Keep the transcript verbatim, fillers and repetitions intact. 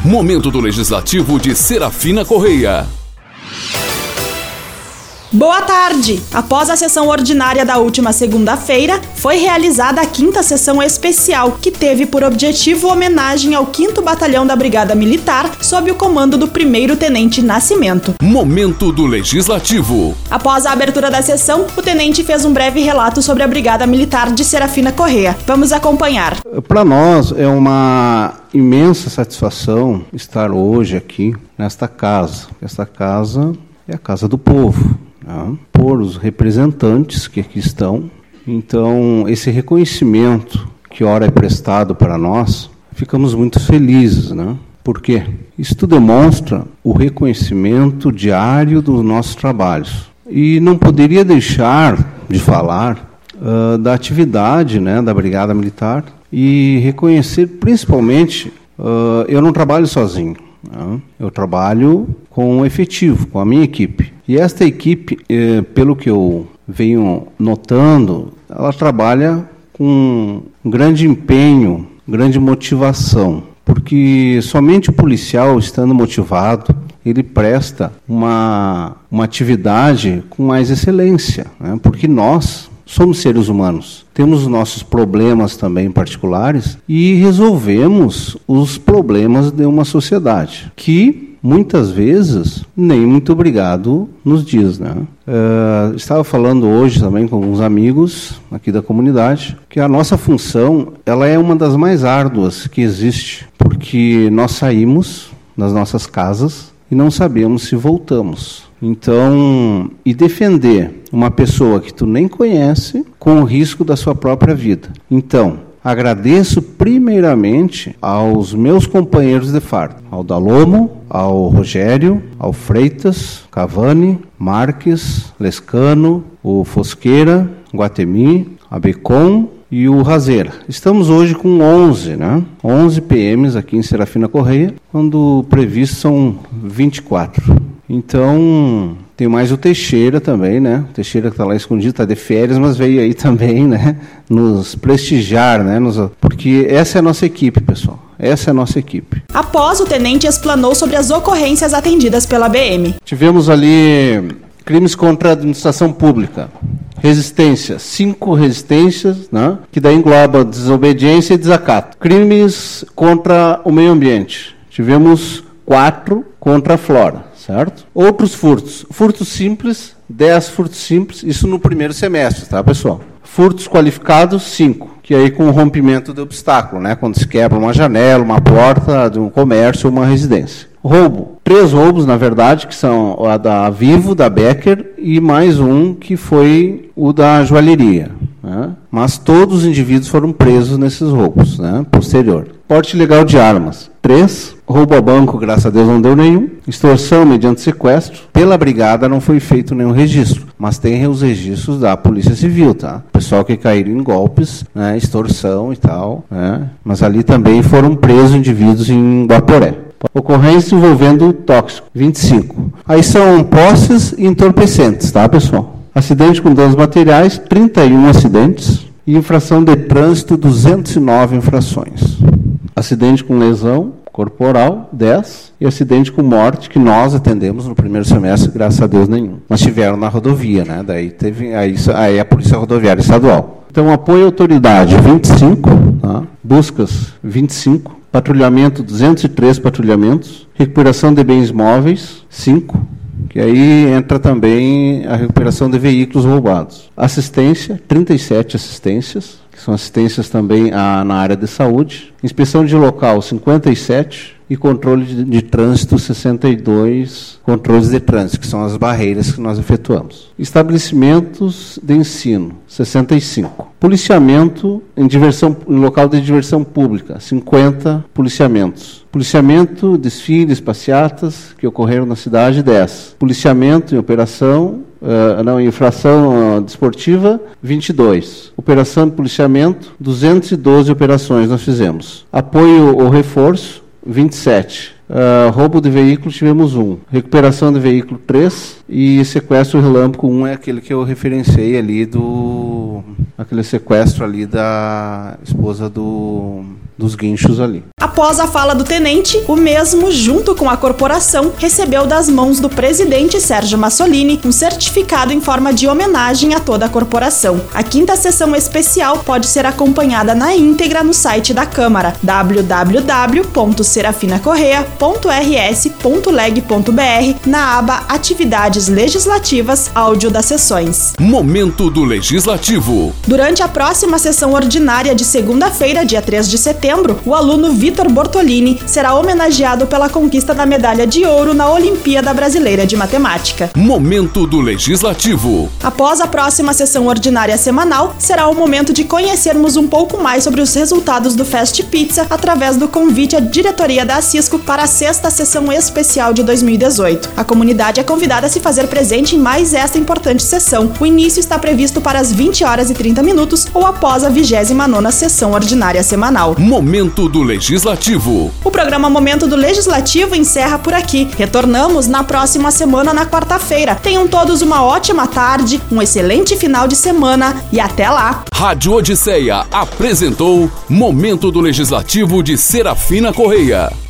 Momento do Legislativo de Serafina Correia. Boa tarde! Após a sessão ordinária da última segunda-feira, foi realizada a quinta sessão especial, que teve por objetivo homenagem ao quinto Batalhão da Brigada Militar, sob o comando do primeiro Tenente Nascimento. Momento do Legislativo. Após a abertura da sessão, o tenente fez um breve relato sobre a Brigada Militar de Serafina Correia. Vamos acompanhar. Para nós é uma imensa satisfação estar hoje aqui nesta casa. Esta casa é a casa do povo. Né, por os representantes que aqui estão. Então, esse reconhecimento que ora é prestado para nós, ficamos muito felizes, né? Por quê? Isto demonstra o reconhecimento diário dos nossos trabalhos. E não poderia deixar de falar uh, da atividade, né, da Brigada Militar e reconhecer principalmente, uh, eu não trabalho sozinho. Eu trabalho com um efetivo, com a minha equipe. E esta equipe, eh, pelo que eu venho notando, ela trabalha com um grande empenho, grande motivação. Porque somente o policial, estando motivado, ele presta uma, uma atividade com mais excelência, né? Porque nós somos seres humanos, temos os nossos problemas também particulares e resolvemos os problemas de uma sociedade que muitas vezes nem muito obrigado nos diz, né? Uh, estava falando hoje também com alguns amigos aqui da comunidade que a nossa função ela é uma das mais árduas que existe, porque nós saímos das nossas casas e não sabemos se voltamos. Então, e defender uma pessoa que tu nem conhece com o risco da sua própria vida. Então, agradeço primeiramente aos meus companheiros de farda, ao Dalomo, ao Rogério, ao Freitas, Cavani, Marques, Lescano, o Fosqueira, Guatemi, a Becon e o Razeira. Estamos hoje com onze, né? onze P Ms aqui em Serafina Correia, quando previsto são vinte e quatro. Então, tem mais o Teixeira também, né? O Teixeira que está lá escondido, está de férias, mas veio aí também, né? Nos prestigiar, né? Nos... Porque essa é a nossa equipe, pessoal. Essa é a nossa equipe. Após, o tenente explanou sobre as ocorrências atendidas pela B M. Tivemos ali crimes contra a administração pública. Resistência, cinco resistências, né? Que daí engloba desobediência e desacato. Crimes contra o meio ambiente. Tivemos quatro contra a flora. Certo? Outros furtos. Furtos simples, dez furtos simples, isso no primeiro semestre, tá, pessoal? Furtos qualificados, cinco, que aí com o rompimento de obstáculo, né? Quando se quebra uma janela, uma porta de um comércio ou uma residência. Roubo. Três roubos, na verdade, que são a da Vivo, da Becker, e mais um que foi o da joalheria. Né? Mas todos os indivíduos foram presos nesses roubos, né? Posterior. Porte ilegal de armas. Três. Roubo a banco, graças a Deus, não deu nenhum. Extorsão mediante sequestro. Pela brigada não foi feito nenhum registro, mas tem os registros da Polícia Civil, tá? Pessoal que caíram em golpes, né? Extorsão e tal, né? Mas ali também foram presos indivíduos em Guaporé. Ocorrência envolvendo tóxico, vinte e cinco. Aí são posses e entorpecentes, tá, pessoal? Acidente com danos materiais, trinta e um acidentes. E infração de trânsito, duzentas e nove infrações. Acidente com lesão corporal, dez. E acidente com morte, que nós atendemos no primeiro semestre, graças a Deus, nenhum. Mas tiveram na rodovia, né? Daí teve aí, aí a Polícia Rodoviária Estadual. Então, apoio à autoridade, vinte e cinco. Tá? Buscas, vinte e cinco. Patrulhamento, duzentos e três patrulhamentos. Recuperação de bens móveis, cinco. Que aí entra também a recuperação de veículos roubados. Assistência, trinta e sete assistências, que são assistências também a, na área de saúde. Inspeção de local, cinquenta e sete. E controle de, de trânsito, sessenta e dois controles de trânsito, que são as barreiras que nós efetuamos. Estabelecimentos de ensino, sessenta e cinco. Policiamento em, diversão, em local de diversão pública, cinquenta policiamentos. Policiamento, desfiles, passeatas que ocorreram na cidade, dez. Policiamento em operação, uh, não, em infração uh, desportiva, vinte e dois. Operação de policiamento, duzentas e doze operações nós fizemos. Apoio ou reforço, vinte e sete. Uh, roubo de veículo, tivemos um. Recuperação de veículo, três. E sequestro relâmpago, um é aquele que eu referenciei ali do... Aquele sequestro ali da esposa do dos guinchos ali. Após a fala do tenente, o mesmo, junto com a corporação, recebeu das mãos do presidente Sérgio Massolini um certificado em forma de homenagem a toda a corporação. A quinta sessão especial pode ser acompanhada na íntegra no site da Câmara, w w w ponto serafina correia ponto r s ponto leg ponto b r, na aba Atividades Legislativas, áudio das sessões. Momento do Legislativo. Durante a próxima sessão ordinária de segunda-feira, dia três de setembro, o aluno Vitor Bortolini será homenageado pela conquista da medalha de ouro na Olimpíada Brasileira de Matemática. Momento do Legislativo. Após a próxima sessão ordinária semanal, será o momento de conhecermos um pouco mais sobre os resultados do Fast Pizza através do convite à diretoria da Cisco para a sexta sessão especial de dois mil e dezoito. A comunidade é convidada a se fazer presente em mais esta importante sessão. O início está previsto para as vinte horas e trinta minutos ou após a vigésima nona sessão ordinária semanal. Momento do Legislativo. O programa Momento do Legislativo encerra por aqui. Retornamos na próxima semana, na quarta-feira. Tenham todos uma ótima tarde, um excelente final de semana e até lá! Rádio Odisseia apresentou Momento do Legislativo de Serafina Correia.